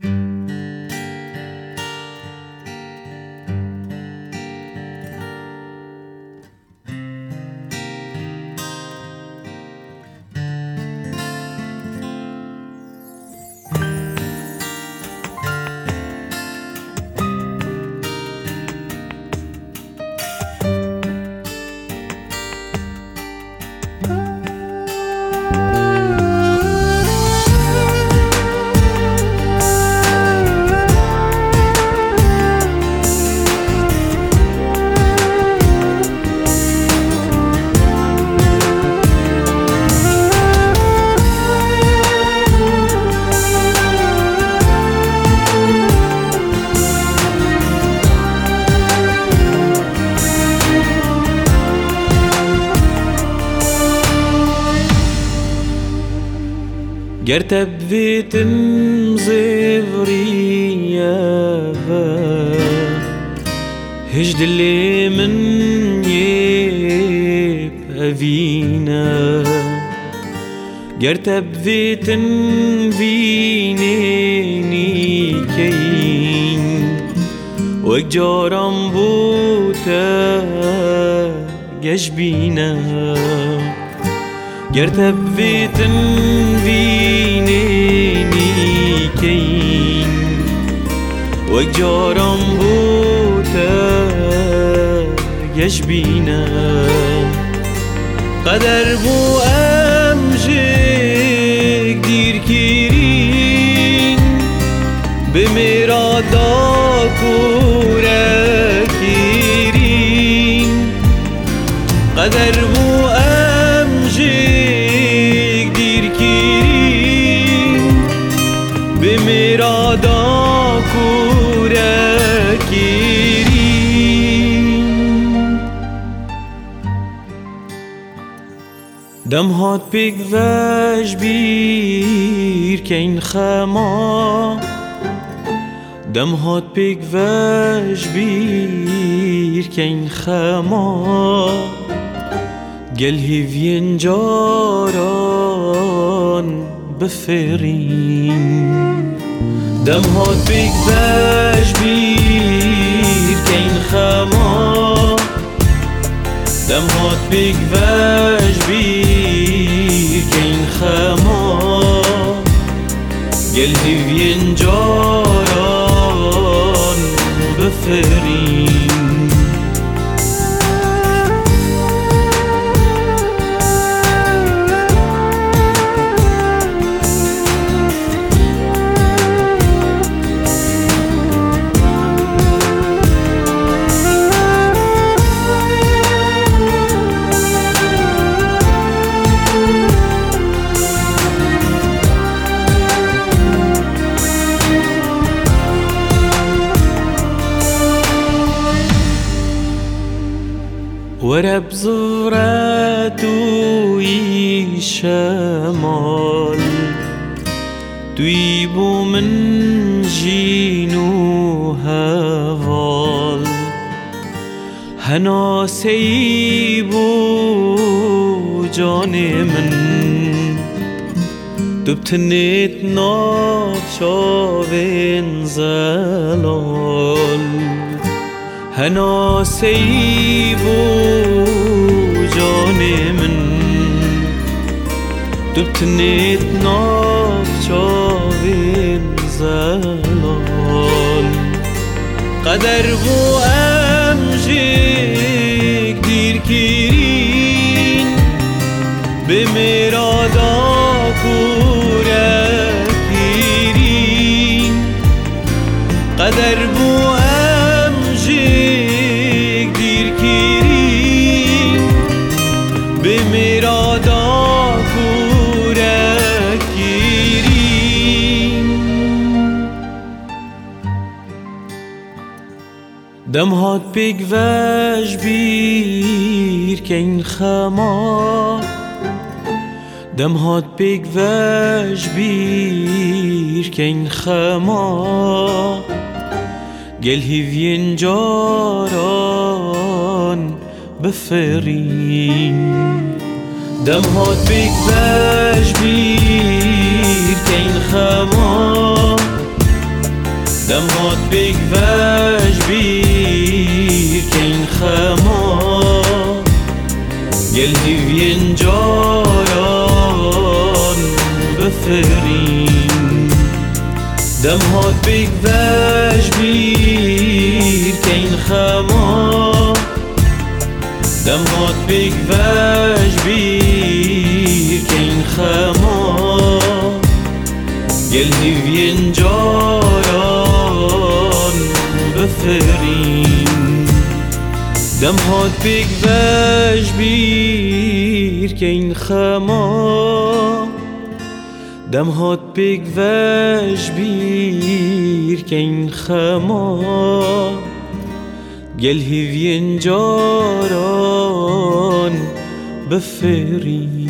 Gerteb vitim zevriye hiç dilimin yep evine Gerteb vitin vineni kein وجارم بوته جشبينا Gerteb vitin vineni kein وجارم بوته جشبينا قدر بو امجك دير كيرين بمرادا كورا كيرين قدر بو امجك دير كيرين بمرادا كورا كيرين دم هات بيك واش بير كين خما دم هات بيك واش بير كين خما قال هيفين جاران بفرين دم هات بيك واش بير كين خما دم هات بيك واش بير كين خما قال هيفين جاران بفرين ورب زورت توی شمال توی بو من جینو هوال هنا سیبو جان من دبتنیت ناف شاوین زلال هنا سيبو جان من دبتنيت ناف شاوين زلال قدر بو امجك دير كيرين بمرادا كورا كيرين قدر بو بمرادا كورا كيرين دم هات بيك واش بير كين خما دم هات بيك واش بير كين خما قال هيفين جاران بفرين دم هات بيك واش بير كين خما هات بگ وش بیر که این خما گل هیوین جاران بفرین دم هات بگ وش بیر که این خما دم هات بگ وش بیر که این خما گل هیوین جاران بفرین دم هات بگ وش بیر که این خما دم هات بگ وش بیر که این خما گل هیوین جاران بفرین